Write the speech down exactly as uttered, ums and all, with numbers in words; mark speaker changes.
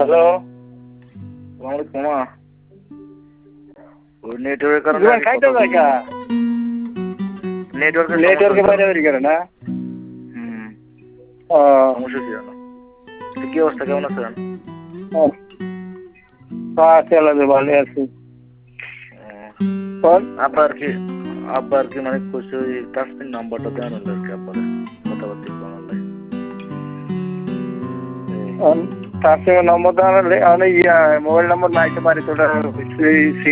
Speaker 1: hello
Speaker 2: আমার coma ওই নেটওয়ার্কের কারণে
Speaker 1: জোয়ান খাইতে জায়গা
Speaker 2: নেটওয়ার্কের
Speaker 1: নেটওয়ার্কে বাইরে বেরিয়ে গেল না
Speaker 2: হুম
Speaker 1: ও
Speaker 2: সমস্যা ছিল না কি অবস্থা কেমন আছেন
Speaker 1: আছে আল্লাহ ভালো আছি
Speaker 2: আব্বা আর কি আব্বা আর কি মানে কইছে ওই তাসমিন নাম্বারটা দেন আর কি আব্বার কথাবার্তা বলার
Speaker 1: তার সঙ্গে নম্বর দেওয়া মোবাইল নম্বর নাই তো পারি তোটা